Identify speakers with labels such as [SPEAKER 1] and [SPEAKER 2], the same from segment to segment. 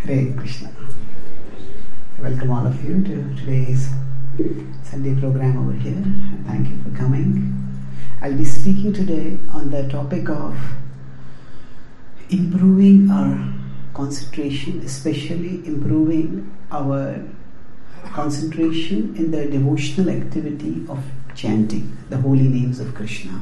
[SPEAKER 1] Hare Krishna. Welcome all of you to today's Sunday program over here. And thank you for coming. I'll be speaking today on the topic of improving our concentration, especially improving our concentration in the devotional activity of chanting the holy names of Krishna.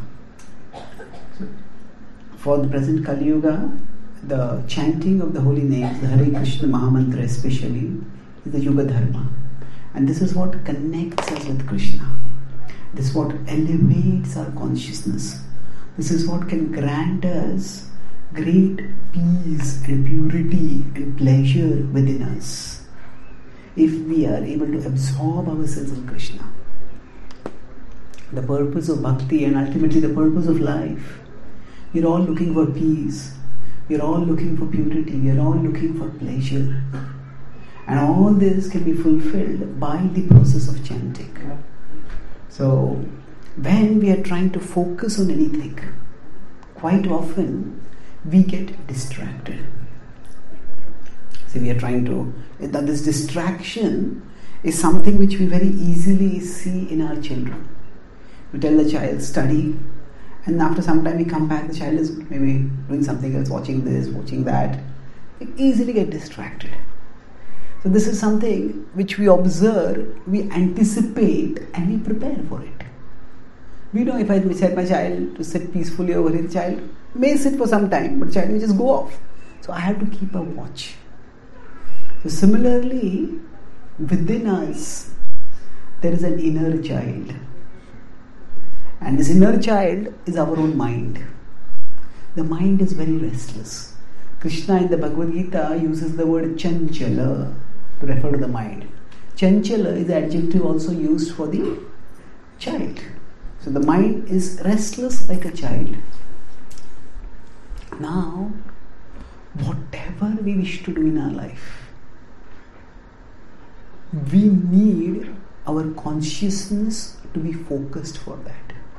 [SPEAKER 1] For the present Kali Yuga, the chanting of the holy names, the Hare Krishna Mahamantra especially, is the Yuga Dharma. And this is what connects us with Krishna. This is what elevates our consciousness. This is what can grant us great peace and purity and pleasure within us if we are able to absorb ourselves in Krishna. The purpose of bhakti and ultimately the purpose of life. We're all looking for peace. We're all looking for purity. We're all looking for pleasure. And all this can be fulfilled by the process of chanting. So, when we are trying to focus on anything, quite often we get distracted. So we are trying to, that this distraction is something which we very easily see in our children. We tell the child, study, and after some time we come back, the child is maybe doing something else, watching this, watching that. We easily get distracted. So this is something which we observe, we anticipate, and we prepare for it. We know if I set my child to sit peacefully over here, the child may sit for some time, but the child may just go off. So I have to keep a watch. So similarly, within us, there is an inner child. And this inner child is our own mind. The mind is very restless. Krishna in the Bhagavad Gita uses the word chanchala to refer to the mind. Chanchala is the adjective also used for the child. So the mind is restless like a child. Now, whatever we wish to do in our life, we need our consciousness to be focused for that.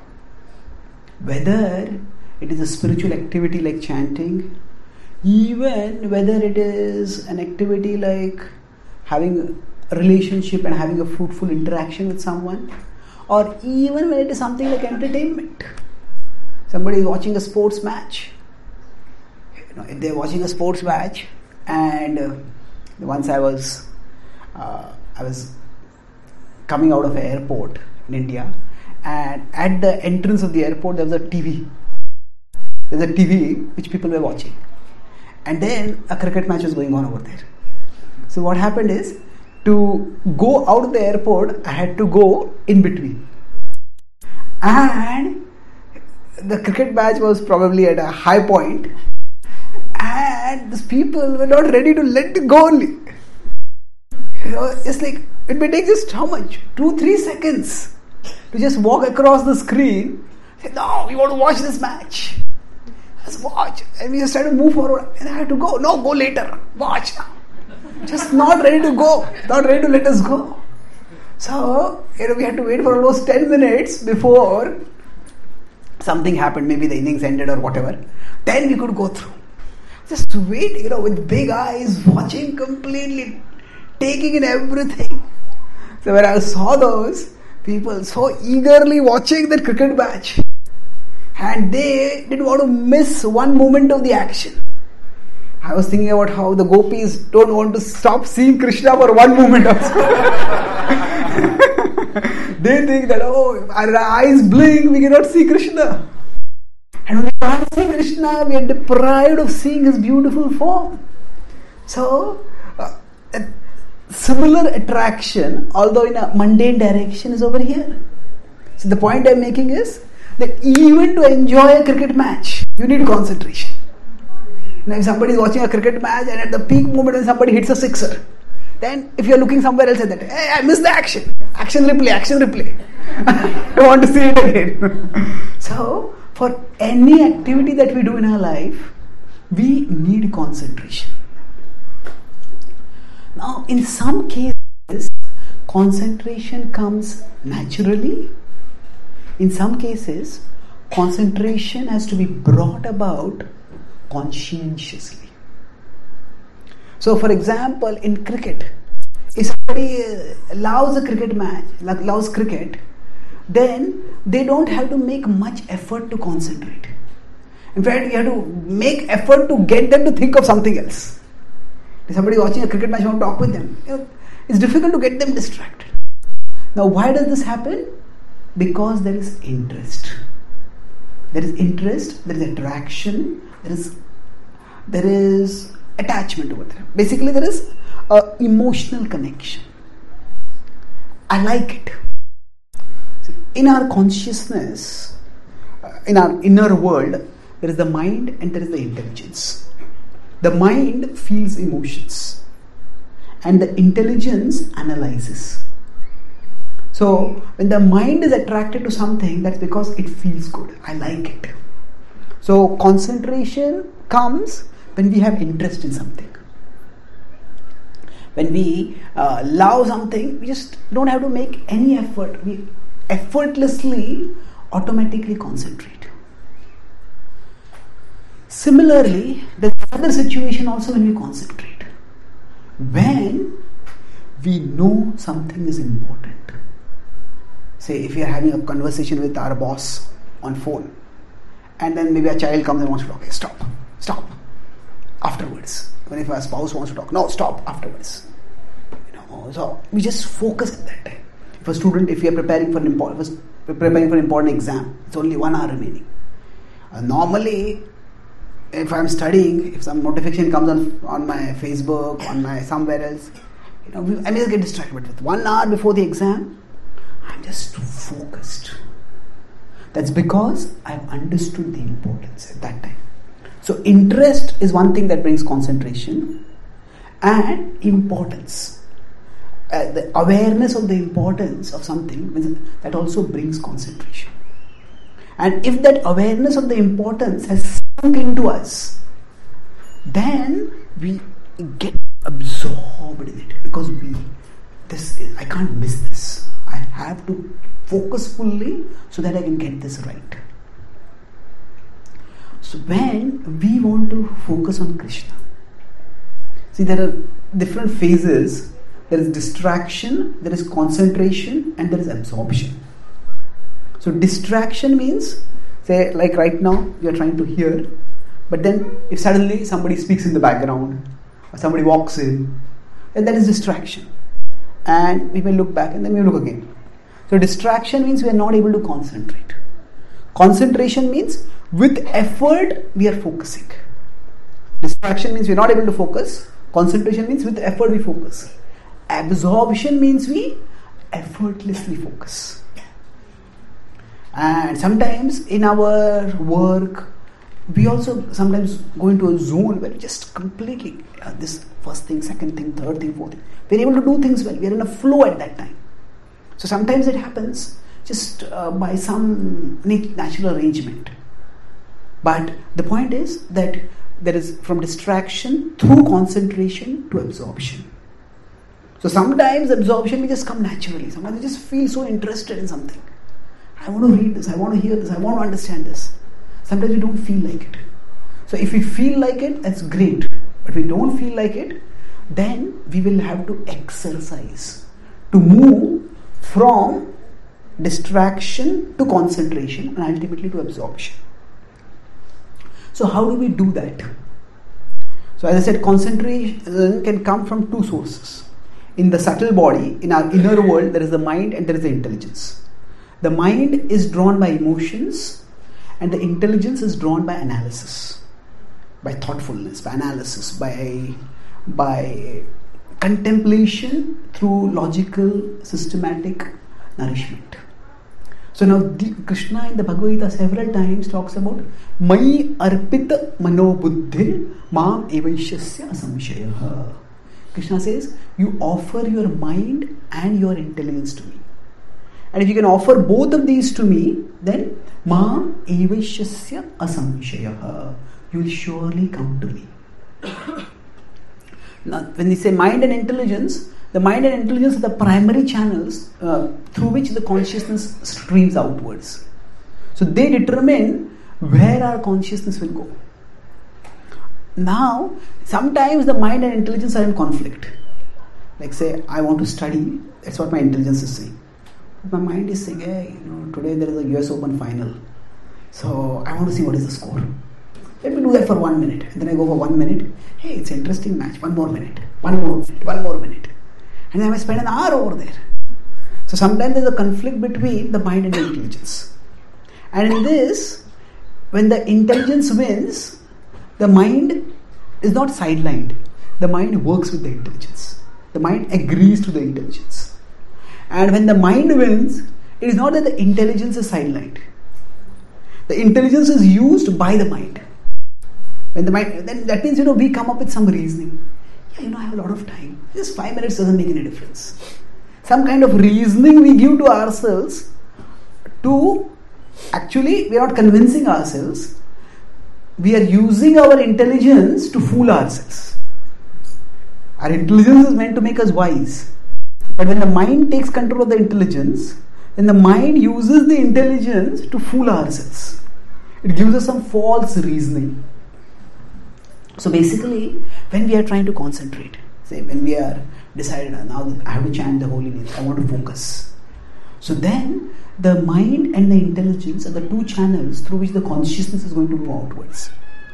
[SPEAKER 1] Whether it is a spiritual activity like chanting, even whether it is an activity like having a relationship and having a fruitful interaction with someone, or even when it is something like entertainment. Somebody is watching a sports match. If they are watching a sports match, and once I was coming out of an airport in India, and at the entrance of the airport there was a TV. There's a TV which people were watching. And then a cricket match was going on over there. So what happened is, to go out of the airport, I had to go in between. And the cricket match was probably at a high point. And these people were not ready to let it go only. It's like, it may take just how much? 2-3 seconds to just walk across the screen. Say, no, we want to watch this match. Let's watch. And we just try to move forward. And I had to go. No, go later. Watch now. Just not ready to go. Not ready to let us go. So, we had to wait for almost 10 minutes before something happened. Maybe the innings ended or whatever. Then we could go through. Just wait, with big eyes, watching completely, taking in everything. So when I saw those people so eagerly watching that cricket match, and they didn't want to miss one moment of the action. I was thinking about how the gopis don't want to stop seeing Krishna for one moment also. They think that, our eyes blink, we cannot see Krishna. And when we can't see Krishna, we are deprived of seeing his beautiful form. So, a similar attraction, although in a mundane direction, is over here. So the point I am making is that even to enjoy a cricket match, you need concentration. Now if somebody is watching a cricket match and at the peak moment when somebody hits a sixer, then if you are looking somewhere else at that, hey, I missed the action. Action replay. I want to see it again. So, for any activity that we do in our life, we need concentration. Now, in some cases, concentration comes naturally. In some cases, concentration has to be brought about conscientiously. So for example, in cricket, if somebody loves a cricket match, loves cricket, then they don't have to make much effort to concentrate. In fact, you have to make effort to get them to think of something else. If somebody watching a cricket match, you want to talk with them. It's difficult to get them distracted. Now, why does this happen? Because there is interest. There is interest, there is attraction, there is attachment over there. Basically, there is an emotional connection. I like it. In our consciousness, in our inner world, there is the mind and there is the intelligence. The mind feels emotions and the intelligence analyzes. So, when the mind is attracted to something, that's because it feels good. I like it. So, concentration comes when we have interest in something. When we love something, we just don't have to make any effort. We effortlessly, automatically concentrate. Similarly, there's another situation also when we concentrate. When we know something is important. Say, if we are having a conversation with our boss on phone, and then maybe a child comes and wants to talk. Okay, stop. Afterwards. When if our spouse wants to talk, no, stop, afterwards. So we just focus at that time. If a student, if we are preparing for an important exam, it's only 1 hour remaining. Normally, if I'm studying, if some notification comes on my Facebook, on my somewhere else, I may just get distracted. But with 1 hour before the exam, I'm just focused. That's because I've understood the importance at that time. So interest is one thing that brings concentration, and importance. The awareness of the importance of something, that also brings concentration. And if that awareness of the importance has sunk into us, then we get absorbed in it, because I can't miss this. I have to focus fully so that I can get this right. So when we want to focus on Krishna, see, there are different phases. There is distraction, there is concentration, and there is absorption. So distraction means, say, like right now, you are trying to hear, but then if suddenly somebody speaks in the background, or somebody walks in, then that is distraction. And we may look back and then we look again. So distraction means we are not able to concentrate. Concentration means with effort we are focusing. Distraction means we are not able to focus. Concentration means with effort we focus. Absorption means we effortlessly focus. And sometimes in our work, we also sometimes go into a zone where we just completely, this first thing, second thing, third thing, fourth thing. We're able to do things well. We're in a flow at that time. So sometimes it happens just by some natural arrangement. But the point is that there is from distraction through concentration to absorption. So sometimes absorption may just come naturally. Sometimes you just feel so interested in something. I want to read this, I want to hear this, I want to understand this. Sometimes we don't feel like it. So if we feel like it, that's great. But if we don't feel like it, then we will have to exercise to move from distraction to concentration and ultimately to absorption. So how do we do that? So as I said, concentration can come from two sources. In the subtle body, in our inner world, there is the mind and there is the intelligence. The mind is drawn by emotions and the intelligence is drawn by analysis, by thoughtfulness, by analysis, by contemplation through logical, systematic nourishment. So now Krishna in the Bhagavad Gita several times talks about Mai arpita manobuddhir mam evaishyasya asamshayah. Krishna says, you offer your mind and your intelligence to me. And if you can offer both of these to me, then mam evaishyasya asamshayah. You will surely come to me. Now, when we say mind and intelligence, the mind and intelligence are the primary channels through which the consciousness streams outwards. So they determine where our consciousness will go. now, sometimes the mind and intelligence are in conflict. Like say, I want to study, that's what my intelligence is saying. But my mind is saying, hey, today there is a US Open final. So I want to see what is the score. Let me do that for 1 minute. And then I go for 1 minute. Hey, it's an interesting match. 1 more minute. 1 more minute. 1 more minute. And then I spend an hour over there. So sometimes there's a conflict between the mind and the intelligence. And in this, when the intelligence wins, the mind is not sidelined. The mind works with the intelligence. The mind agrees to the intelligence. And when the mind wins, it is not that the intelligence is sidelined. The intelligence is used by the mind. When the mind, then that means, we come up with some reasoning. Yeah, I have a lot of time. Just 5 minutes doesn't make any difference. Some kind of reasoning we give to ourselves to, actually, we are not convincing ourselves. We are using our intelligence to fool ourselves. Our intelligence is meant to make us wise. But when the mind takes control of the intelligence, then the mind uses the intelligence to fool ourselves. It gives us some false reasoning. So basically, when we are trying to concentrate, say when we are decided, now I have to chant the holy names, I want to focus. So then, the mind and the intelligence are the two channels through which the consciousness is going to move outwards.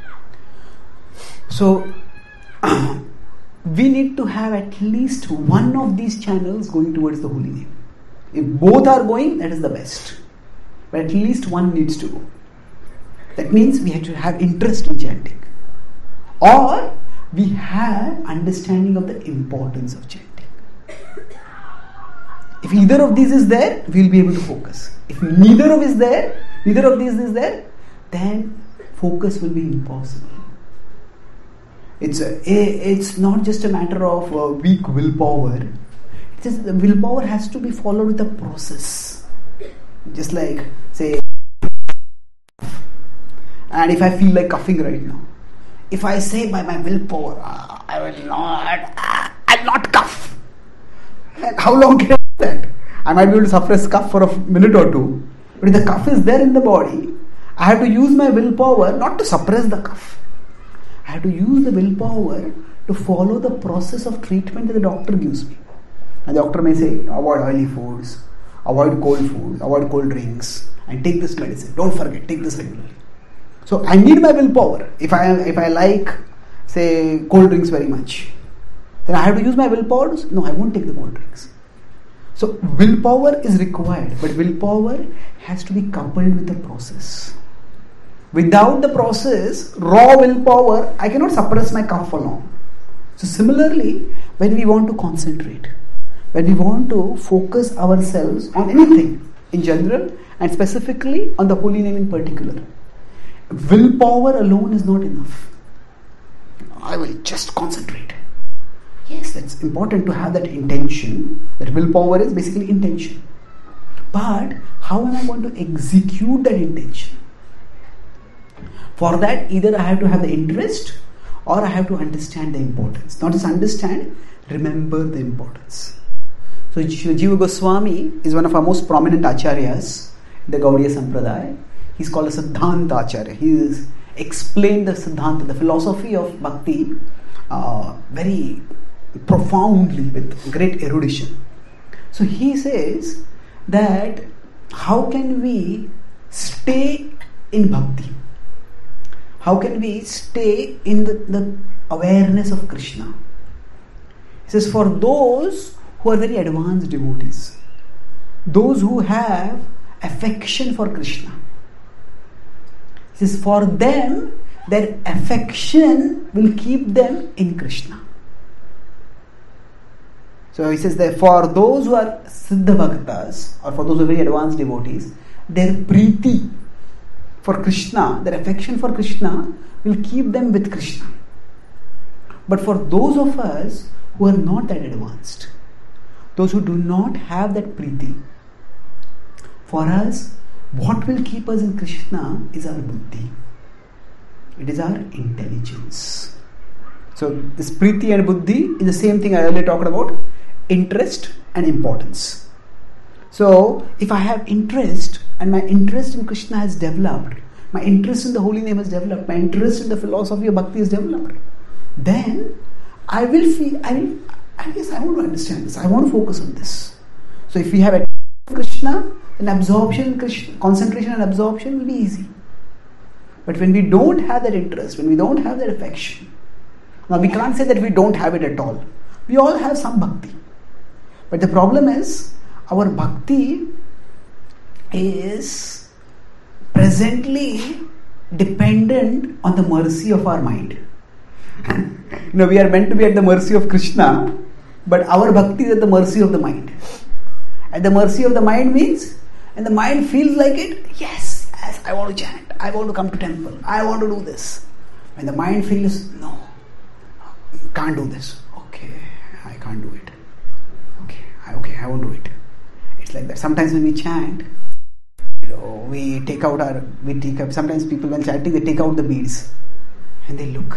[SPEAKER 1] So, we need to have at least one of these channels going towards the holy name. If both are going, that is the best. But at least one needs to go. That means we have to have interest in chanting. Or we have understanding of the importance of chanting. If either of these is there, we will be able to focus. If neither of these is there, then focus will be impossible. It's not just a matter of weak willpower. The willpower has to be followed with a process. Just like, say, and if I feel like coughing right now, if I say by my willpower, I'll not cough. And how long can I do that? I might be able to suppress cough for a minute or two. But if the cough is there in the body, I have to use my willpower not to suppress the cough. I have to use the willpower to follow the process of treatment that the doctor gives me. And the doctor may say, avoid oily foods, avoid cold food, avoid cold drinks, and take this medicine. Don't forget, take this regularly. So I need my willpower. If I like, say, cold drinks very much, then I have to use my willpower. No, I won't take the cold drinks. So willpower is required, but willpower has to be coupled with the process. Without the process, raw willpower, I cannot suppress my cough for long. So similarly, when we want to concentrate, when we want to focus ourselves on anything in general and specifically on the holy name in particular, willpower alone is not enough. I will just concentrate. Yes, that's important to have that intention. That willpower is basically intention. But how am I going to execute that intention? For that, either I have to have the interest or I have to understand the importance. Not just understand, remember the importance. So Jiva Goswami is one of our most prominent acharyas in the Gaudiya Sampradaya. He's called a Siddhanta Acharya. He has explained the Siddhanta, the philosophy of Bhakti, very profoundly with great erudition. So he says that how can we stay in Bhakti? How can we stay in the awareness of Krishna? He says, for those who are very advanced devotees, those who have affection for Krishna, he says, for them, their affection will keep them in Krishna. So he says that for those who are Siddha Bhaktas, or for those who are very advanced devotees, their preeti for Krishna, their affection for Krishna will keep them with Krishna. But for those of us who are not that advanced, those who do not have that preeti, for us, what will keep us in Krishna is our buddhi. It is our intelligence. So this preeti and buddhi is the same thing I earlier talked about, interest and importance. So if I have interest and my interest in Krishna has developed, my interest in the holy name is developed, my interest in the philosophy of bhakti is developed, then I will feel, I guess I want to understand this, I want to focus on this. So if we have a Krishna, then absorption, Krishna, concentration and absorption will be easy. But when we don't have that interest, when we don't have that affection, now we can't say that we don't have it at all. We all have some bhakti. But the problem is, our bhakti is presently dependent on the mercy of our mind. We are meant to be at the mercy of Krishna, but our bhakti is at the mercy of the mind. At the mercy of the mind means, and the mind feels like it, yes, I want to chant, I want to come to temple, I want to do this. When the mind feels, no, can't do this, okay, I can't do it. Okay, I won't do it. It's like that. Sometimes when we chant, sometimes people when chanting, they take out the beads and they look.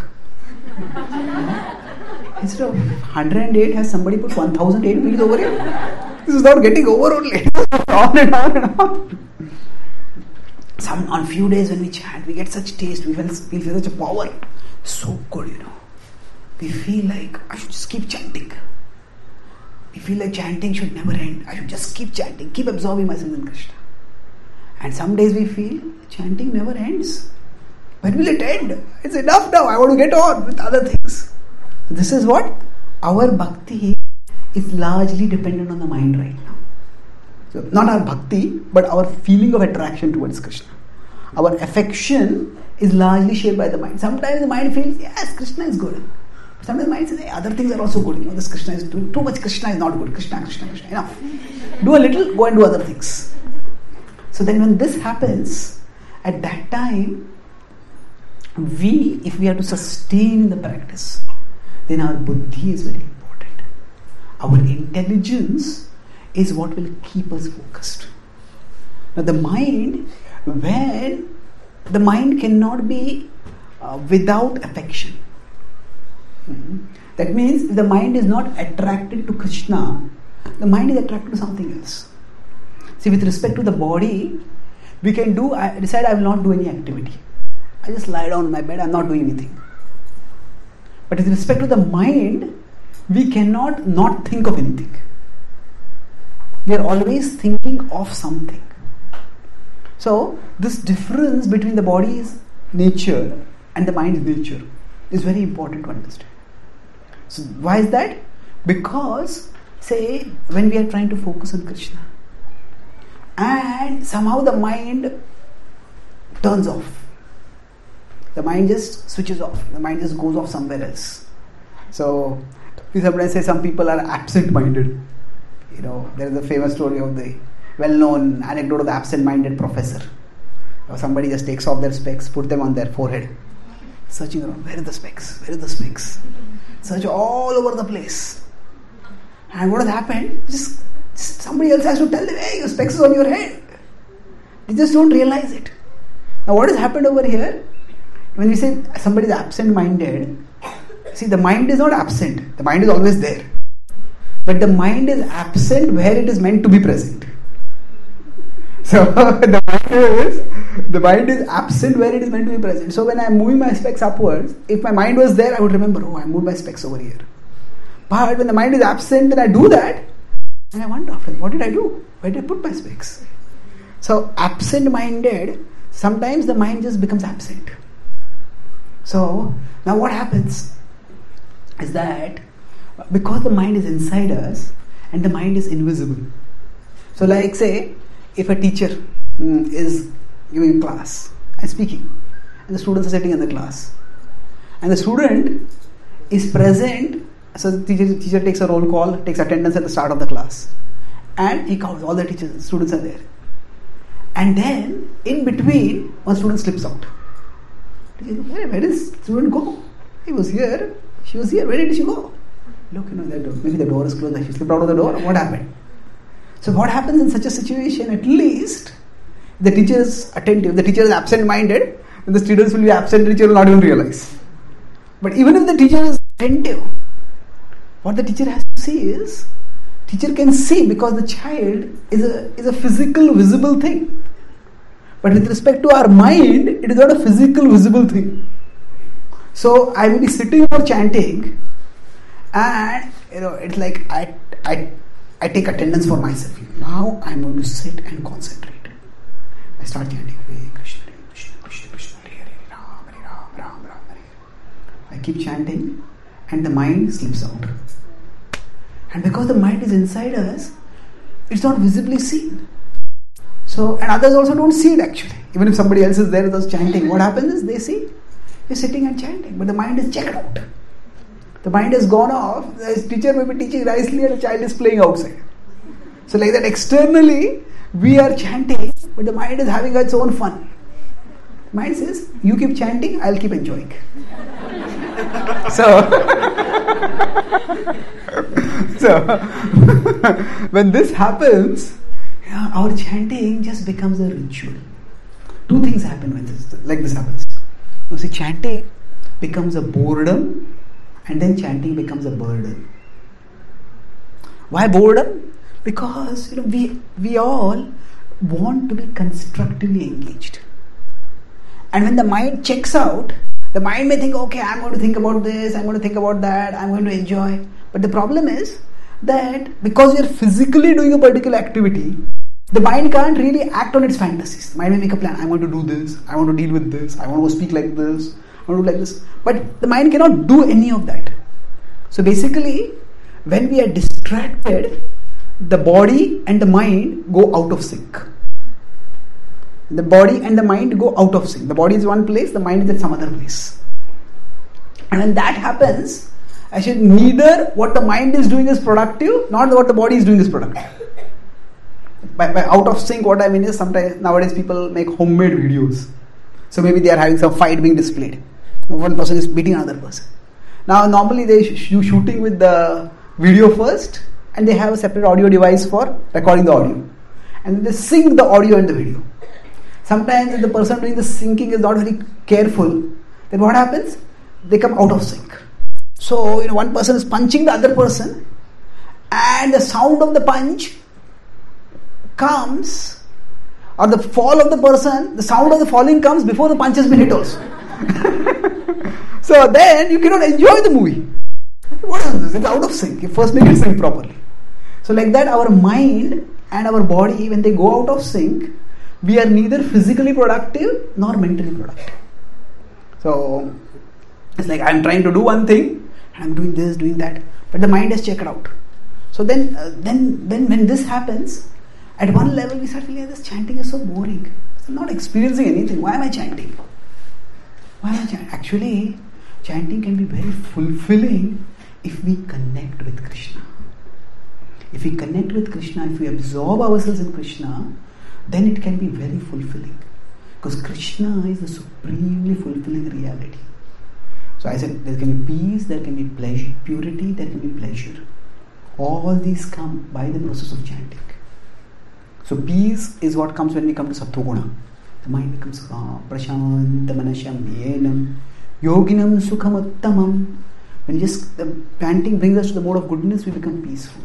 [SPEAKER 1] Instead of 108, has somebody put 1008 beads over here? This is not getting over only. On and on and on. On few days when we chant, we get such taste, we feel such a power. So good, We feel like I should just keep chanting. We feel like chanting should never end. I should just keep chanting, keep absorbing myself in Krishna. And some days we feel chanting never ends. When will it end? It's enough now. I want to get on with other things. This is what our bhakti is largely dependent on the mind right now. So not our bhakti, but our feeling of attraction towards Krishna. Our affection is largely shaped by the mind. Sometimes the mind feels, yes, Krishna is good. Sometimes the mind says, hey, other things are also good. This Krishna is too much. Krishna is not good. Krishna. Enough. Do a little, go and do other things. So then when this happens, at that time, if we have to sustain the practice, then our buddhi is very important. Our intelligence is what will keep us focused. Now the mind cannot be without affection. That means if the mind is not attracted to Krishna, the mind is attracted to something else. See, with respect to the body, we can decide I will not do any activity. I just lie down on my bed, I am not doing anything. But with respect to the mind, we cannot not think of anything. We are always thinking of something. So, this difference between the body's nature and the mind's nature is very important to understand. So, why is that? Because, say, when we are trying to focus on Krishna, and somehow the mind turns off. The mind just switches off. The mind just goes off somewhere else. So, we sometimes say some people are absent-minded. There is a famous story of the well-known anecdote of the absent-minded professor. Somebody just takes off their specs, put them on their forehead, searching around, where are the specs? Search all over the place. And what has happened? Just somebody else has to tell them, hey, your specs is on your head. They just don't realize it. Now what has happened over here? When we say somebody is absent-minded, see, the mind is not absent. The mind is always there. But the mind is absent where it is meant to be present. So the mind is absent where it is meant to be present. So when I am moving my specs upwards, if my mind was there, I would remember, I moved my specs over here. But when the mind is absent, then I do that, and I wonder after, what did I do? Where did I put my specs? So absent-minded, sometimes the mind just becomes absent. So now what happens is that because the mind is inside us and the mind is invisible. So like say, if a teacher is giving class and speaking, and the students are sitting in the class, and the student is present, so the teacher takes a roll call, takes attendance at the start of the class, and he counts all the students are there. And then, in between, one student slips out. Where did the student go? He was here, she was here, where did she go? Look, maybe the door is closed, she slipped out of the door, what happened? So what happens in such a situation? At least, the teacher is attentive, the teacher is absent-minded, and the students will be absent, the teacher will not even realize. But even if the teacher is attentive, what the teacher has to see is, teacher can see because the child is a physical, visible thing. But with respect to our mind, it is not a physical, visible thing. So I will be sitting or chanting, and it's like I take attendance for myself. Now I'm going to sit and concentrate. I start chanting, Hare Krishna, Krishna Krishna, Krishna Hare Hare, Ram Hare Ram, Ram Ram Hare Hare. I keep chanting, and the mind slips out. And because the mind is inside us, it's not visibly seen. So, and others also don't see it actually. Even if somebody else is there with us chanting, what happens is they see you're sitting and chanting, but the mind is checked out. The mind has gone off. The teacher may be teaching nicely and the child is playing outside. So like that externally, we are chanting, but the mind is having its own fun. The mind says, you keep chanting, I'll keep enjoying. So when this happens, our chanting just becomes a ritual. Two things happen when this happens. You see, chanting becomes a boredom, and then chanting becomes a burden. Why boredom? Because we all want to be constructively engaged. And when the mind checks out, the mind may think, okay, I'm going to think about this, I'm going to think about that, I'm going to enjoy. But the problem is that because you're physically doing a particular activity, the mind can't really act on its fantasies. The mind will make a plan. I want to do this, I want to deal with this, I want to speak like this, I want to do like this. But the mind cannot do any of that. So basically, when we are distracted, the body and the mind go out of sync. The body and the mind go out of sync. The body is one place, the mind is at some other place. And when that happens, actually neither what the mind is doing is productive, nor what the body is doing is productive. By out of sync, what I mean is sometimes nowadays people make homemade videos. So maybe they are having some fight being displayed. One person is beating another person. Now normally they do shooting with the video first, and they have a separate audio device for recording the audio. And then they sync the audio and the video. Sometimes if the person doing the syncing is not very careful, then what happens? They come out of sync. So one person is punching the other person, and the sound of the punch comes, or the fall of the person, the sound of the falling comes before the punch has been hit also. So then you cannot enjoy the movie. What is this? It's out of sync. You first make it sync properly. So like that, our mind and our body, when they go out of sync, we are neither physically productive nor mentally productive. So it's like I'm trying to do one thing, and I'm doing this, doing that, but the mind has checked out. So then when this happens, at one level we start feeling this chanting is so boring. I'm not experiencing anything. Why am I chanting? Actually, chanting can be very fulfilling if we connect with Krishna. If we connect with Krishna, if we absorb ourselves in Krishna, then it can be very fulfilling. Because Krishna is the supremely fulfilling reality. So I said there can be peace, there can be pleasure, purity, there can be pleasure. All these come by the process of chanting. So peace is what comes when we come to Sattva-guna. The mind becomes calm, prashanta manasham yenam, yoginam sukham uttamam. When just the chanting brings us to the mode of goodness, we become peaceful.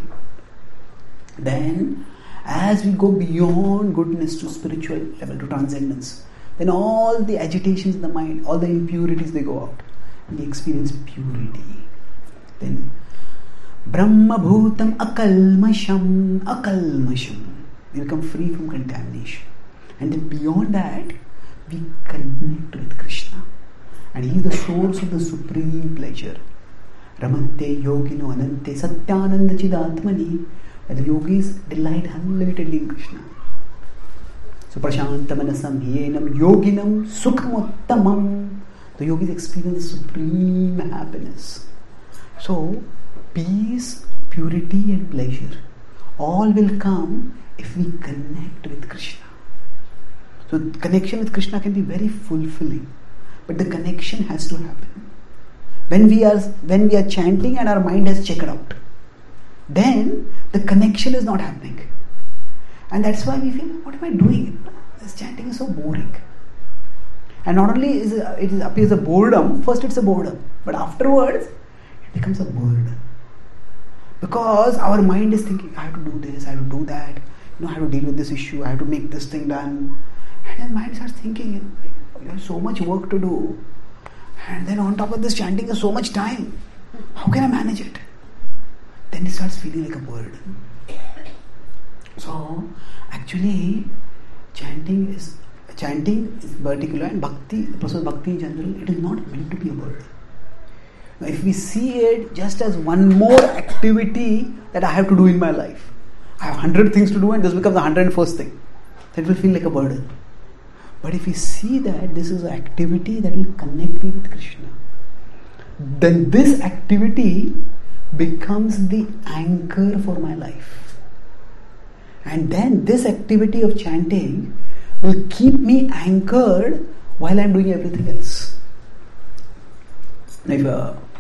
[SPEAKER 1] Then, as we go beyond goodness to spiritual level, to transcendence, then all the agitations in the mind, all the impurities, they go out. And we experience purity. Then, Brahma Bhutam Akalmasham. We become free from contamination. And then beyond that, we connect with Krishna. And He is the source of the supreme pleasure. Ramante Yogino Anante Satyananda Chidatmani. And the yogis delight unlimitedly in Krishna. So Prashantamanasam Yenam Yoginam Sukhamuttamam. The yogis experience supreme happiness. So peace, purity and pleasure all will come if we connect with Krishna. So connection with Krishna can be very fulfilling, but the connection has to happen. When we are chanting and our mind has checked out, then the connection is not happening. And that's why we feel, what am I doing? This chanting is so boring. And not only it appears a boredom, first it's a boredom, but afterwards it becomes a burden. Because our mind is thinking, I have to do this, I have to do that, I have to deal with this issue, I have to make this thing done. And his mind starts thinking, you have so much work to do, and then on top of this chanting is so much time. How can I manage it? Then he starts feeling like a bird. So actually, chanting is particular, and bhakti, the process of bhakti in general, it is not meant to be a bird. Now, if we see it just as one more activity that I have to do in my life, I have 100 things to do and this becomes the 101st thing, that will feel like a burden. But if we see that this is an activity that will connect me with Krishna, then this activity becomes the anchor for my life. And then this activity of chanting will keep me anchored while I am doing everything else. If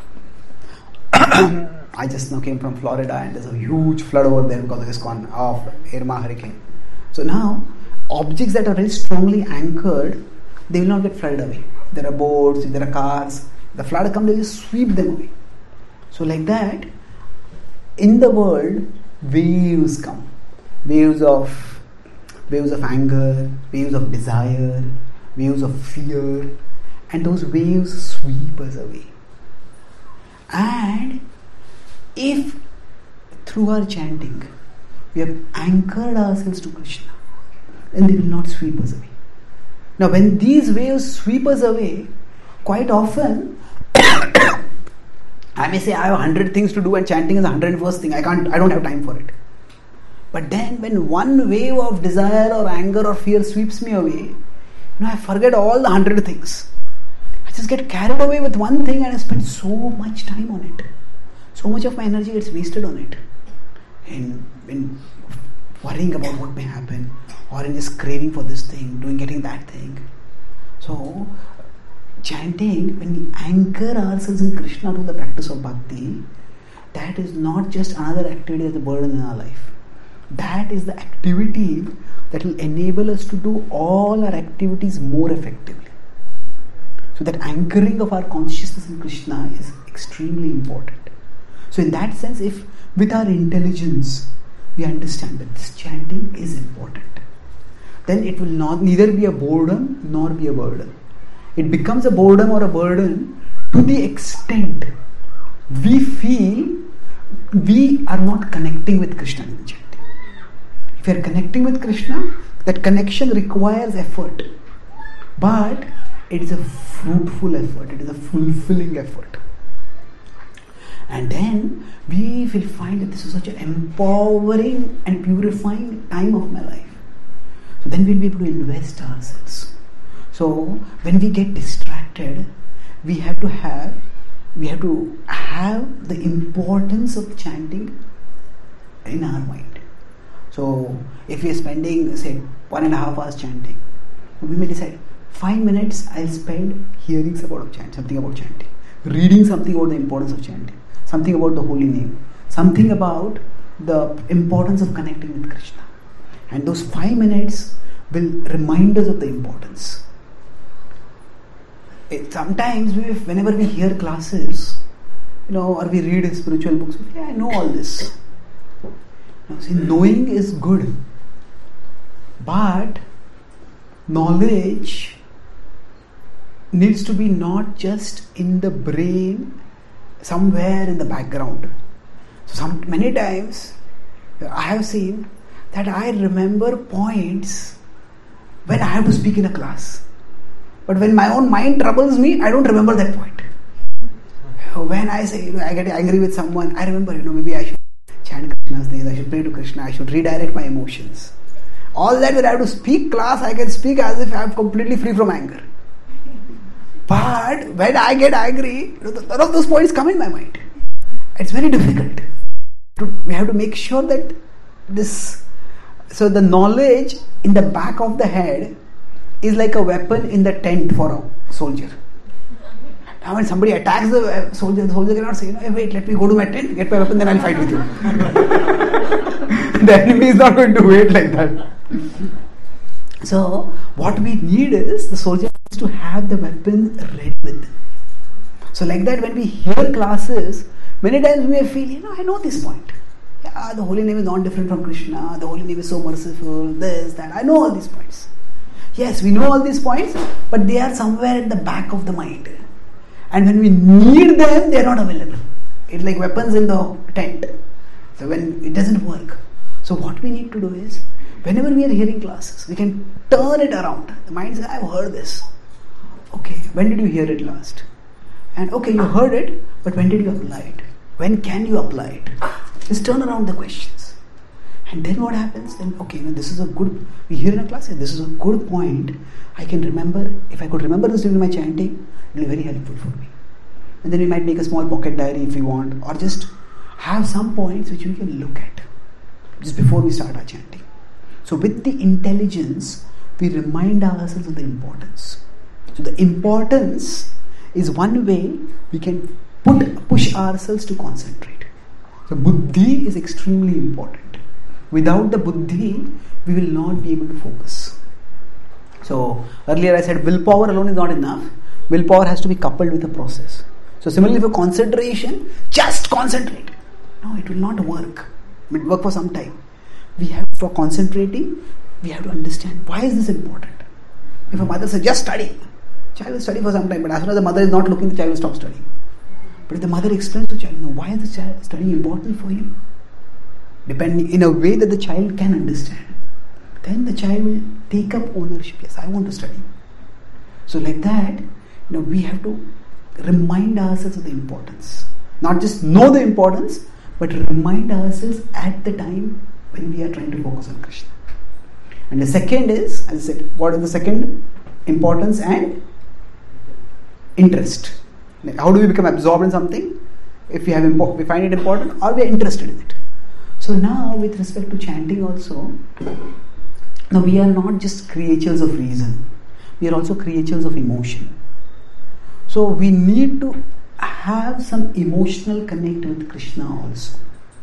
[SPEAKER 1] I just now came from Florida and there's a huge flood over there because of ISKCON of Irma hurricane. So now, objects that are very strongly anchored, they will not get flooded away. There are boats, there are cars. The flood comes, they will sweep them away. So like that, in the world, waves come. Waves of anger, waves of desire, waves of fear, and those waves sweep us away. And if through our chanting we have anchored ourselves to Krishna, then they will not sweep us away. Now when these waves sweep us away, quite often I may say I have 100 things to do and chanting is the 101st thing. I don't have time for it. But then when one wave of desire or anger or fear sweeps me away, I forget all the 100 things. I just get carried away with one thing and I spend so much time on it. So much of my energy gets wasted on it. In worrying about what may happen, or in just craving for this thing, getting that thing. So, chanting, when we anchor ourselves in Krishna through the practice of bhakti, that is not just another activity as a burden in our life. That is the activity that will enable us to do all our activities more effectively. So that anchoring of our consciousness in Krishna is extremely important. So in that sense, if with our intelligence we understand that this chanting is important, then it will neither be a boredom nor be a burden. It becomes a boredom or a burden to the extent we feel we are not connecting with Krishna in chanting. If we are connecting with Krishna, that connection requires effort. But it is a fruitful effort, it is a fulfilling effort. And then we will find that this is such an empowering and purifying time of my life. So then we'll be able to invest ourselves. So when we get distracted, we have to have the importance of chanting in our mind. So if we are spending, say, 1.5 hours chanting, we may decide 5 minutes I'll spend hearing something about chanting, reading something about the importance of chanting, something about the holy name, something about the importance of connecting with Krishna. And those 5 minutes will remind us of the importance. Sometimes whenever we hear classes, or we read spiritual books, I know all this. See, knowing is good, but knowledge needs to be not just in the brain, somewhere in the background. So many times I have seen that I remember points when I have to speak in a class, but when my own mind troubles me, I don't remember that point. When I say, I get angry with someone, I remember, maybe I should chant Krishna's name, I should pray to Krishna, I should redirect my emotions. All that when I have to speak class, I can speak as if I am completely free from anger. But when I get angry, none of those points come in my mind. It's very difficult. We have to make sure that so the knowledge in the back of the head is like a weapon in the tent for a soldier. Now when somebody attacks the soldier cannot say, hey, wait, let me go to my tent, get my weapon, then I'll fight with you. The enemy is not going to wait like that. So what we need is the soldier needs to have the weapon ready with them. So like that, when we hear classes, many times we may feel, I know this point. Yeah, the holy name is not different from Krishna, the holy name is so merciful, this, that, I know all these points. Yes, we know all these points, but they are somewhere at the back of the mind. And when we need them, they are not available. It's like weapons in the tent. So when it doesn't work. So what we need to do is, whenever we are hearing classes, we can turn it around. The mind says, I've heard this. Okay, when did you hear it last? And okay, you heard it, but when did you apply it? When can you apply it? Just turn around the questions. And then what happens? Then, okay, this is a good, we hear in a class, this is a good point. I can remember, if I could remember this during my chanting, it will be very helpful for me. And then we might make a small pocket diary if we want, or just have some points which we can look at just before we start our chanting. So with the intelligence, we remind ourselves of the importance. So the importance is one way we can push ourselves to concentrate. So buddhi is extremely important. Without the buddhi, we will not be able to focus. So earlier I said willpower alone is not enough. Willpower has to be coupled with a process. So similarly for concentration, just concentrate. No, it will not work. It will work for some time. For concentrating, we have to understand why is this important. If a mother says just study, child will study for some time, but as soon as the mother is not looking, the child will stop studying. But if the mother explains to the child, why is the child studying important for you? Depending in a way that the child can understand, then the child will take up ownership. Yes, I want to study. So like that, we have to remind ourselves of the importance. Not just know the importance, but remind ourselves at the time when we are trying to focus on Krishna. And the second is, as I said, what is the second? Importance and interest. Like how do we become absorbed in something? If we find it important or we are interested in it. So now with respect to chanting also, now we are not just creatures of reason. We are also creatures of emotion. So we need to have some emotional connect with Krishna also.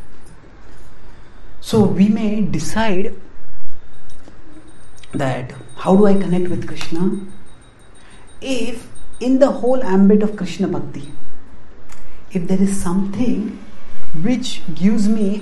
[SPEAKER 1] So we may decide that how do I connect with Krishna? If in the whole ambit of Krishna Bhakti, if there is something which gives me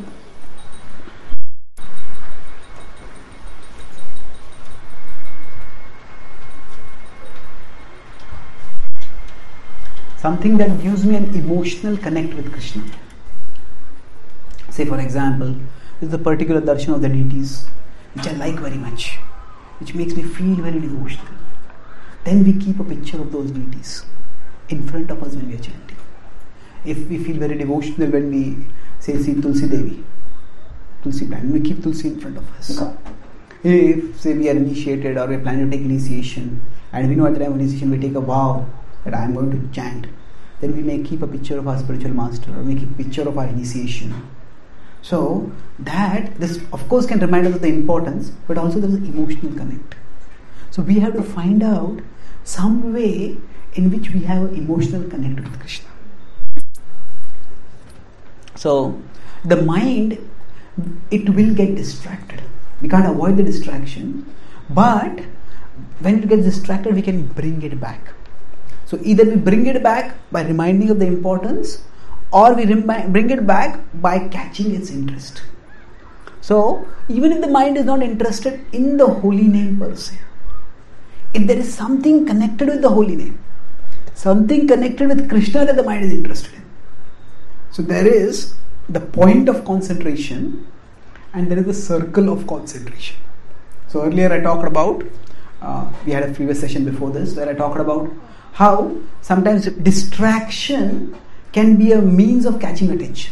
[SPEAKER 1] something that gives me an emotional connect with Krishna. Say for example, this is a particular darshan of the deities which I like very much, which makes me feel very devotional. Then we keep a picture of those deities in front of us when we are chanting. If we feel very devotional when we say see Tulsi Devi, Tulsi plant, we keep Tulsi in front of us. If say we are initiated or we are planning to take initiation and we know at the time of initiation we take a vow that I am going to chant, then we may keep a picture of our spiritual master or we keep a picture of our initiation. So that this of course can remind us of the importance, but also there is an emotional connect. So we have to find out some way in which we have an emotional connect with Krishna. So the mind, it will get distracted. We can't avoid the distraction, but when it gets distracted, we can bring it back. So either we bring it back by reminding of the importance, or we bring it back by catching its interest. So even if the mind is not interested in the holy name per se, if there is something connected with the holy name, something connected with Krishna that the mind is interested in, so there is the point of concentration and there is the circle of concentration. So earlier I talked about, we had a previous session before this where I talked about how sometimes distraction can be a means of catching attention.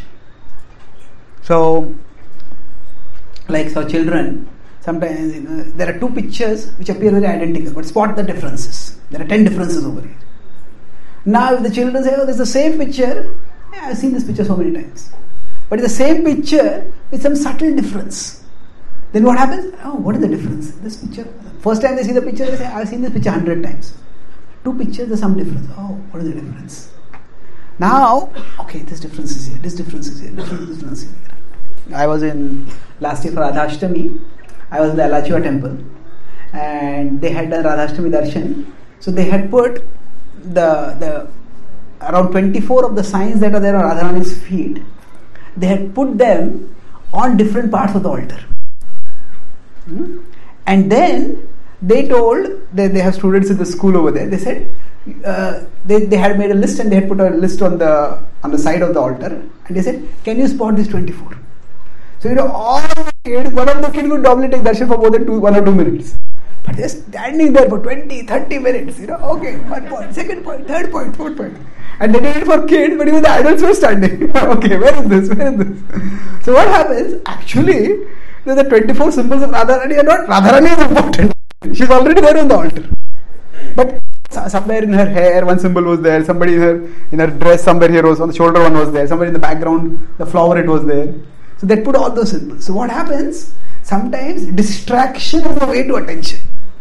[SPEAKER 1] So like for children, sometimes there are two pictures which appear very identical, but spot the differences. There are 10 differences over here. Now if the children say, oh, there's the same picture, yeah, I've seen this picture so many times, but it's the same picture with some subtle difference. Then what happens? Oh, what is the difference? This picture, first time they see the picture, they say, I've seen this picture 100 times. Two pictures, there's some difference. Oh, what is the difference? Now, okay, this difference is here, this difference is here, this difference is here. I was in, last year for Radhashtami, I was in the Alachua temple and they had done Radhashtami darshan. So they had put the around 24 of the signs that are there on Radharani's feet, they had put them on different parts of the altar. And then they told, they have students in the school over there, they said, they had made a list and they had put a list on the side of the altar, and they said, can you spot these 24? So all the kids, one of the kids would normally take darshan for more than 1 or 2 minutes. But they're standing there for 20, 30 minutes, okay, 1 point, second point, third point, fourth point. And they did it for kids, but even the adults were standing. Okay, where is this? So what happens? Actually, the 24 symbols of Radharani are not, Radharani is important. She's already there on the altar. But somewhere in her hair, one symbol was there, somebody in her dress, somewhere here was, on the shoulder one was there, somewhere in the background, the flower it was there. So they put all those symbols. So what happens? Sometimes distraction is the way to attention.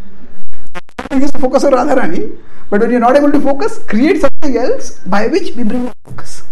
[SPEAKER 1] You used to focus on Radharani, but when you're not able to focus, create something else by which we bring focus.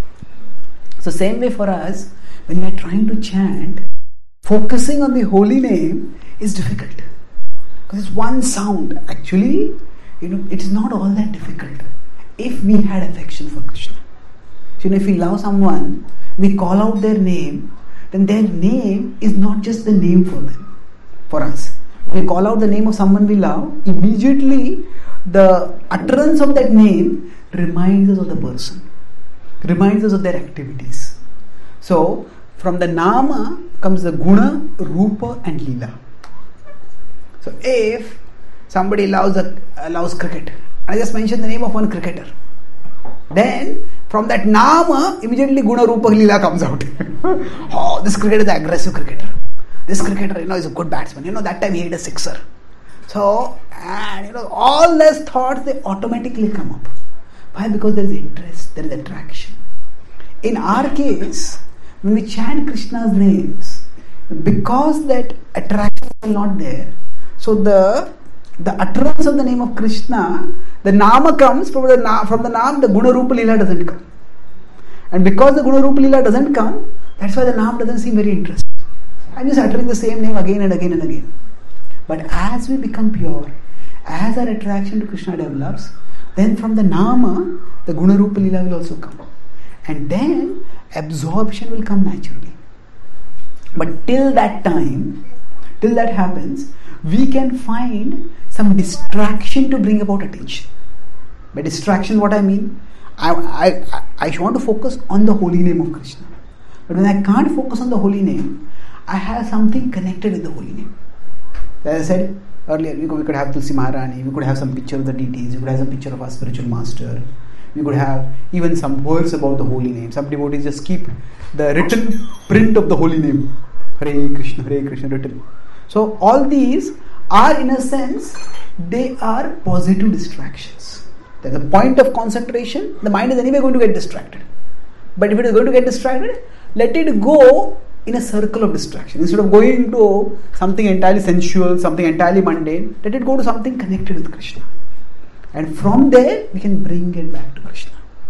[SPEAKER 1] So same way for us, when we are trying to chant, focusing on the holy name is difficult. Because it's one sound. Actually, it is not all that difficult if we had affection for Krishna. So if we love someone, we call out their name, then their name is not just the name for them, for us. When we call out the name of someone we love, immediately the utterance of that name reminds us of the person, reminds us of their activities. So, from the Nama comes the Guna, Rupa and Leela. So, if somebody loves cricket, I just mentioned the name of one cricketer, then from that Nama, immediately Guna, Rupa, Leela comes out. Oh, this cricketer is an aggressive cricketer. This cricketer, is a good batsman. That time he hit a sixer. So, and all those thoughts, they automatically come up. Why? Because there is interest, there is attraction. In our case, when we chant Krishna's names, because that attraction is not there, so the utterance of the name of Krishna, the Nama comes from the Nama, the Guna Rupa Leela doesn't come. And because the Guna Rupa Leela doesn't come, that's why the Nama doesn't seem very interesting. I'm just uttering the same name again and again and again. But as we become pure, as our attraction to Krishna develops, then from the Nama, the Guna Rupa Leela will also come. And then absorption will come naturally. But till that time, till that happens, we can find some distraction to bring about attention. By distraction, what I mean? I want to focus on the holy name of Krishna. But when I can't focus on the holy name, I have something connected with the holy name. As I said earlier, we could have Tulsi Maharani, we could have some picture of the deities, we could have some picture of our spiritual master, we could have even some words about the holy name. Some devotees just keep the written print of the holy name. Hare Krishna written. So all these are, in a sense, they are positive distractions. At the point of concentration, the mind is anyway going to get distracted. But if it is going to get distracted, let it go in a circle of distraction. Instead of going to something entirely sensual, something entirely mundane, let it go to something connected with Krishna. And from there, we can bring it back to Krishna.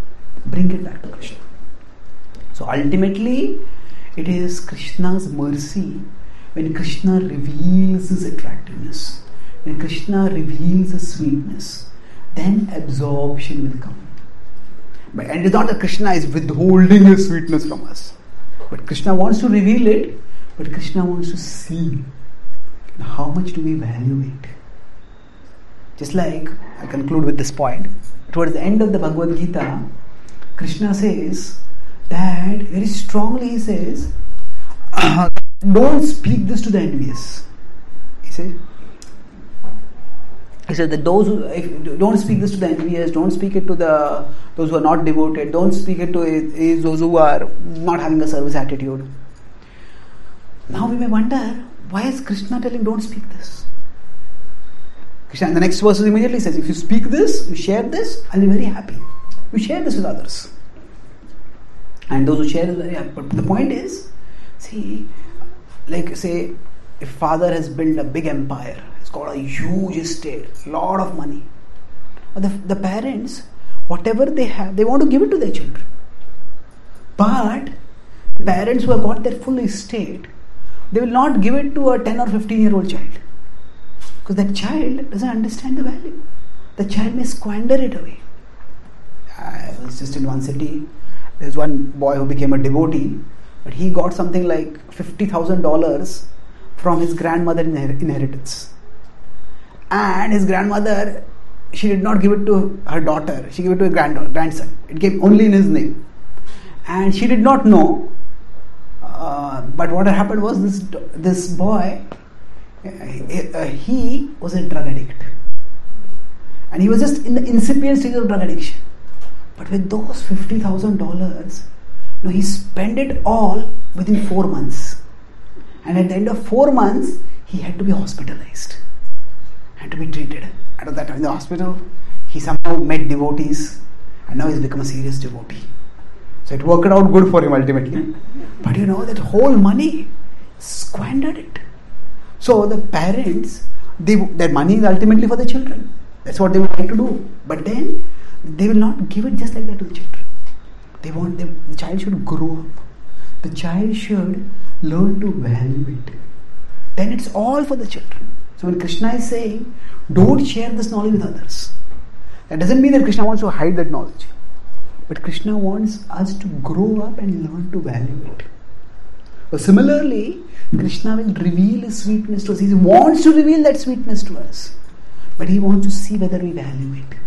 [SPEAKER 1] So ultimately, it is Krishna's mercy when Krishna reveals his attractiveness, when Krishna reveals his sweetness, then absorption will come. And it is not that Krishna is withholding his sweetness from us. But Krishna wants to reveal it, but Krishna wants to see. Now, how much do we value it? Just like, I conclude with this point, towards the end of the Bhagavad Gita, Krishna says that, very strongly he says, don't speak this to the envious. He said that don't speak this to the envious, don't speak it to those who are not devoted, don't speak it to those who are not having a service attitude. Now we may wonder, why is Krishna telling don't speak this? Krishna in the next verse immediately says, if you speak this, you share this, I'll be very happy. You share this with others. And those who share is very happy. But the point is, see, like say, if father has built a big empire, it's got a huge estate, lot of money. But the parents, whatever they have, they want to give it to their children. But the parents who have got their full estate, they will not give it to a 10 or 15-year-old child. Because that child doesn't understand the value. The child may squander it away. I was just in one city. There's one boy who became a devotee, but he got something like $50,000 from his grandmother in inheritance. And his grandmother, she did not give it to her daughter, she gave it to her grandson. It came only in his name. And she did not know, but what had happened was this boy, he was a drug addict. And he was just in the incipient stage of drug addiction. But with those $50,000, he spent it all within 4 months. And at the end of 4 months, he had to be hospitalized. Had to be treated. And at that time in the hospital, he somehow met devotees. And now he's become a serious devotee. So it worked out good for him ultimately. But that whole money, squandered it. So the parents, their money is ultimately for the children. That's what they would like to do. But then, they will not give it just like that to the children. They want the child should grow up. The child should learn to value it. Then it's all for the children. So when Krishna is saying, don't share this knowledge with others, that doesn't mean that Krishna wants to hide that knowledge. But Krishna wants us to grow up and learn to value it. So similarly, Krishna will reveal his sweetness to us. He wants to reveal that sweetness to us. But he wants to see whether we value it.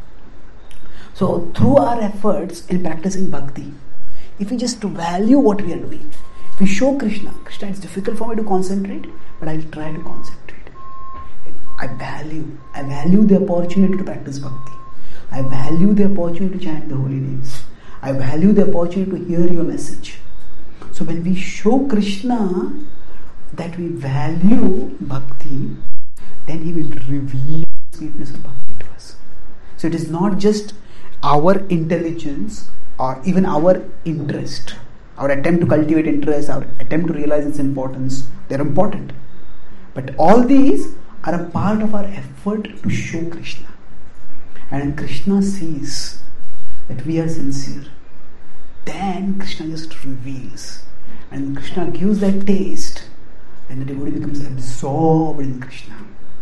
[SPEAKER 1] So through our efforts in practicing bhakti, if we just value what we are doing, if we show Krishna, it's difficult for me to concentrate, but I'll try to concentrate. I value the opportunity to practice bhakti. I value the opportunity to chant the holy names. I value the opportunity to hear your message. So when we show Krishna that we value bhakti, then he will reveal the sweetness of bhakti to us. So it is not just our intelligence or even our interest, our attempt to cultivate interest, our attempt to realize its importance. They're important. But all these are a part of our effort to show Krishna. And when Krishna sees that we are sincere, then Krishna just reveals. And Krishna gives that taste, then the devotee becomes absorbed in Krishna.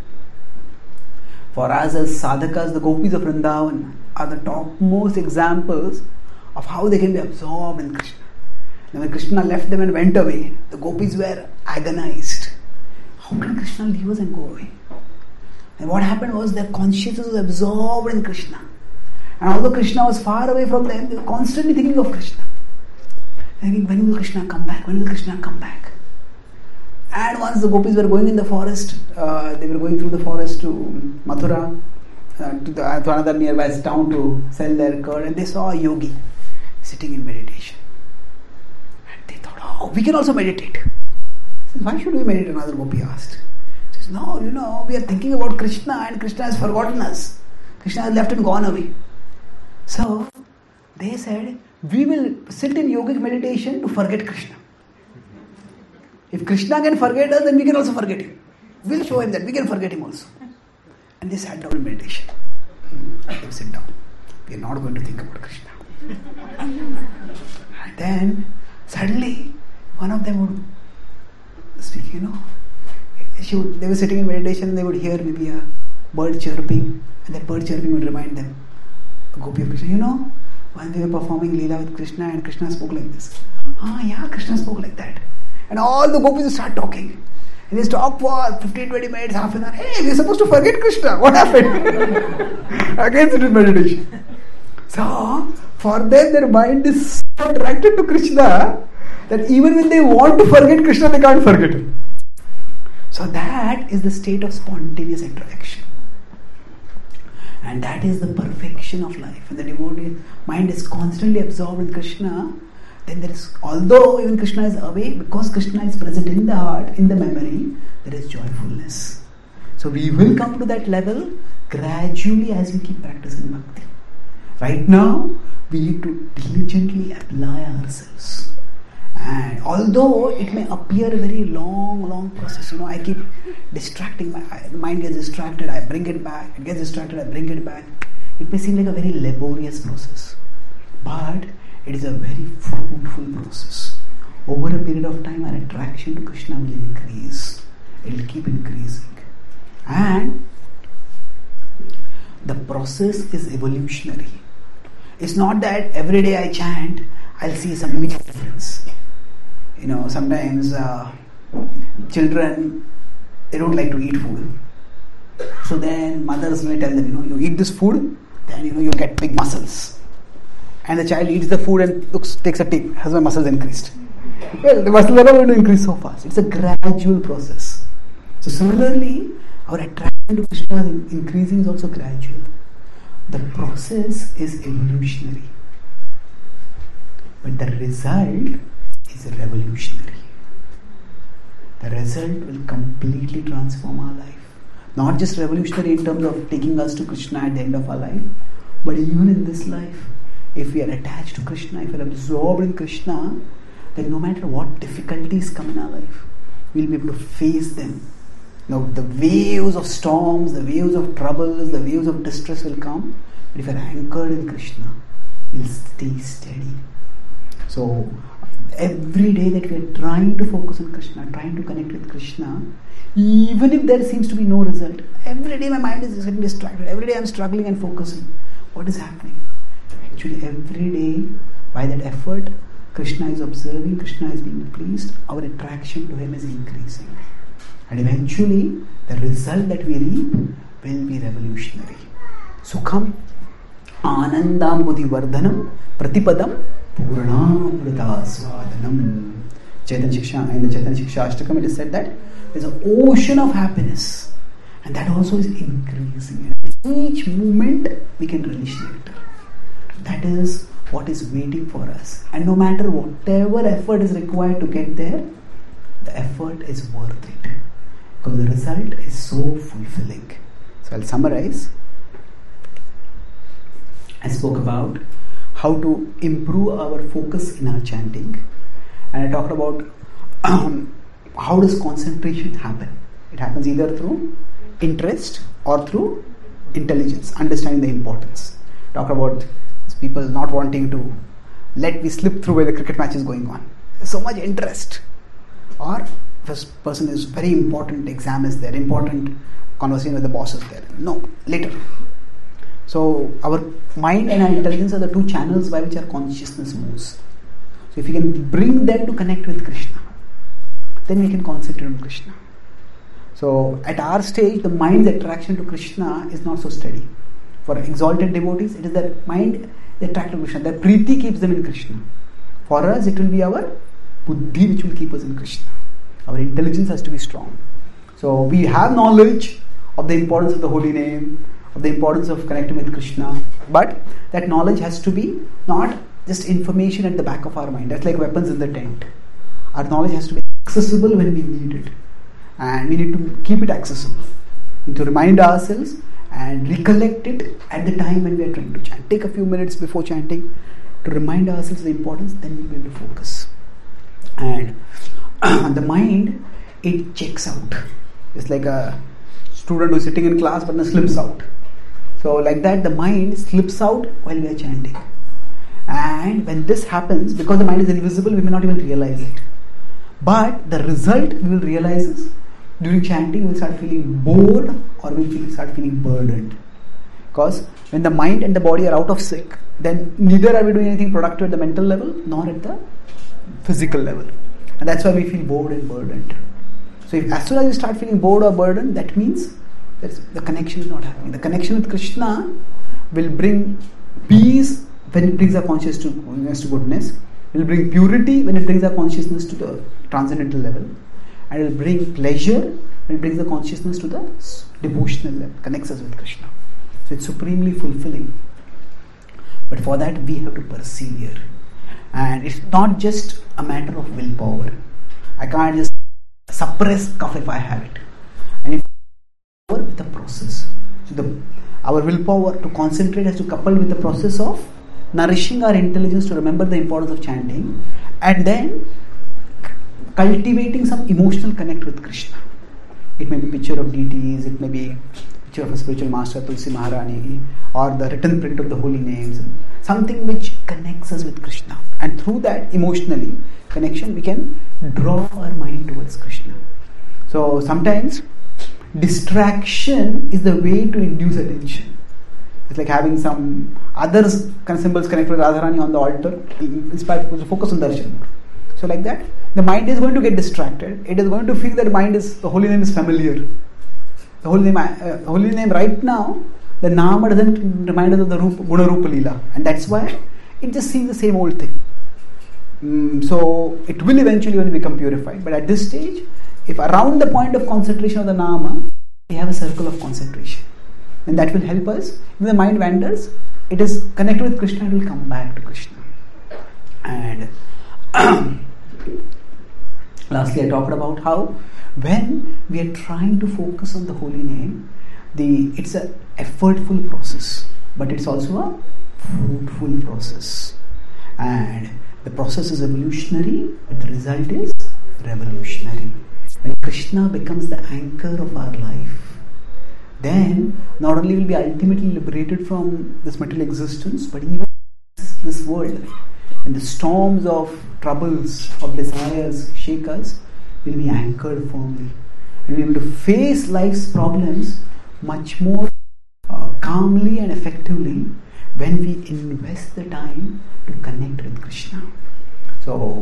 [SPEAKER 1] For us as sadhakas, the gopis of Vrindavan are the topmost examples of how they can be absorbed in Krishna. And when Krishna left them and went away, the gopis were agonized. How can Krishna leave us and go away? And what happened was their consciousness was absorbed in Krishna. And although Krishna was far away from them, they were constantly thinking of Krishna. Thinking, when will Krishna come back? When will Krishna come back? And once the gopis were going in the forest, they were going through the forest to Mathura, to another nearby town to sell their curd, and they saw a yogi sitting in meditation. And they thought, we can also meditate. Said, why should we meditate? Another gopi asked. He says, no, we are thinking about Krishna and Krishna has forgotten us. Krishna has left and gone away. So they said, we will sit in yogic meditation to forget Krishna. If Krishna can forget us, then we can also forget him. We'll show him that we can forget him also. And they sat down in meditation. They sit down. We are not going to think about Krishna. And then suddenly one of them would speak, they were sitting in meditation and they would hear maybe a bird chirping, and that bird chirping would remind them, a gopi of Krishna. When they were performing Leela with Krishna and Krishna spoke like this. Krishna spoke like that. And all the gopis would start talking. And they talk for 15-20 minutes, half an hour. Hey, we're supposed to forget Krishna. What happened? Again sit in meditation. So, for them, their mind is so attracted to Krishna that even when they want to forget Krishna, they can't forget him. So that is the state of spontaneous attraction. And that is the perfection of life. When the devotee mind is constantly absorbed in Krishna, then there is, although even Krishna is away, because Krishna is present in the heart, in the memory, there is joyfulness. So we will come to that level gradually as we keep practicing bhakti. Right now, we need to diligently apply ourselves. And although it may appear a very long process, I keep distracting, the mind gets distracted, I bring it back, it gets distracted, I bring it back. It may seem like a very laborious process, but it is a very fruitful process. Over a period of time, our attraction to Krishna will increase. It will keep increasing. And the process is evolutionary. It's not that every day I chant, I'll see some immediate difference. Sometimes children, they don't like to eat food. So then mothers may tell them, you eat this food, then you get big muscles. And the child eats the food and takes a tape. Has my muscles increased? Well, the muscles are not going to increase so fast. It's a gradual process. So similarly, our attraction to Krishna increasing is also gradual. The process is evolutionary, but the result is revolutionary. The result will completely transform our life. Not just revolutionary in terms of taking us to Krishna at the end of our life, but even in this life. If we are attached to Krishna, if we are absorbed in Krishna, then no matter what difficulties come in our life, we'll be able to face them. The waves of storms, the waves of troubles, the waves of distress will come. But if we are anchored in Krishna, we'll stay steady. So every day that we are trying to focus on Krishna, trying to connect with Krishna, even if there seems to be no result, every day my mind is getting distracted. Every day I'm struggling and focusing. What is happening? Actually, every day, by that effort, Krishna is observing, Krishna is being pleased, our attraction to Him is increasing. And eventually, the result that we reap will be revolutionary. Sukham Anandam Buddhi Vardhanam Pratipadam Purnamrita Swadanam. Chaitanya Shiksha, in the Chaitanya Shiksha Ashtakam, it is said that there is an ocean of happiness, and that also is increasing. And each moment we can relish nectar. That is what is waiting for us. And no matter whatever effort is required to get there, the effort is worth it. Because the result is so fulfilling. So I'll summarize. I spoke about how to improve our focus in our chanting. And I talked about how does concentration happen. It happens either through interest or through intelligence, understanding the importance. Talk about people not wanting to let me slip through where the cricket match is going on. There's so much interest. Or this person is very important, exam is there, important conversation with the boss is there. No, later. So our mind and our intelligence are the two channels by which our consciousness moves. So if we can bring them to connect with Krishna, then we can concentrate on Krishna. So at our stage, the mind's attraction to Krishna is not so steady. For exalted devotees, it is their mind attracted to Krishna. Their preeti keeps them in Krishna. For us, it will be our buddhi which will keep us in Krishna. Our intelligence has to be strong. So we have knowledge of the importance of the holy name, of the importance of connecting with Krishna, but that knowledge has to be not just information at the back of our mind. That's like weapons in the tent. Our knowledge has to be accessible when we need it, and we need to keep it accessible. We need to remind ourselves and recollect it at the time when we are trying to chant. Take a few minutes before chanting to remind ourselves the importance, then we'll be able to focus. And the mind, it checks out. It's like a student who's sitting in class but then slips out. So like that, the mind slips out while we are chanting. And when this happens, because the mind is invisible, we may not even realize it. But the result we will realize is, during chanting, we will start feeling bored or we will start feeling burdened. Because when the mind and the body are out of sync, then neither are we doing anything productive at the mental level nor at the physical level. And that's why we feel bored and burdened. So as soon as you start feeling bored or burdened, that means that the connection is not happening. The connection with Krishna will bring peace when it brings our consciousness to goodness. It will bring purity when it brings our consciousness to the transcendental level. And it will bring pleasure when it brings the consciousness to the devotional level, connects us with Krishna. So it's supremely fulfilling. But for that we have to persevere. And it's not just a matter of willpower. I can't just suppress cough if I have it. And if I with the process. So our willpower to concentrate has to couple with the process of nourishing our intelligence to remember the importance of chanting, and then cultivating some emotional connect with Krishna. It may be picture of deities, it may be picture of a spiritual master, Tulsi Maharani, or the written print of the holy names, something which connects us with Krishna. And through that emotionally connection, we can draw our mind towards Krishna. So sometimes distraction is the way to induce attention. It's like having some other kind of symbols connected with Radharani on the altar, inspire people to focus on darshan. So like that, the mind is going to get distracted. It is going to feel that the holy name is familiar. The holy name right now, the Nama doesn't remind us of the Guna Rupa Leela, and that's why it just seems the same old thing. So it will eventually only become purified, but at this stage, if around the point of concentration of the Nama, we have a circle of concentration, and that will help us. If the mind wanders, it is connected with Krishna, it will come back to Krishna. And lastly, I talked about how when we are trying to focus on the holy name, it's an effortful process, but it's also a fruitful process. And the process is evolutionary, but the result is revolutionary. When Krishna becomes the anchor of our life, then not only will we be ultimately liberated from this material existence, but even this world. And the storms of troubles, of desires shake us, will be anchored firmly. And we'll be able to face life's problems much more calmly and effectively when we invest the time to connect with Krishna. So,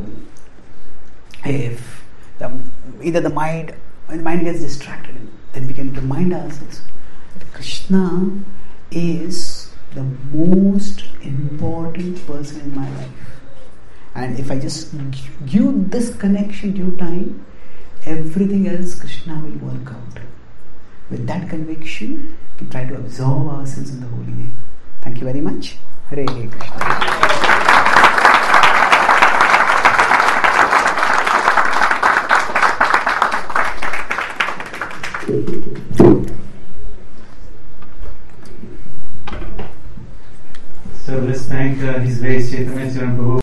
[SPEAKER 1] if either the mind gets distracted, then we can remind ourselves that Krishna is the most important person in my life. And if I just give this connection due time, everything else Krishna will work out. With that conviction, we can try to absorb ourselves in the holy name. Thank you very much. Hare Krishna.
[SPEAKER 2] So let's thank His Grace Chaitanya Charan Prabhu.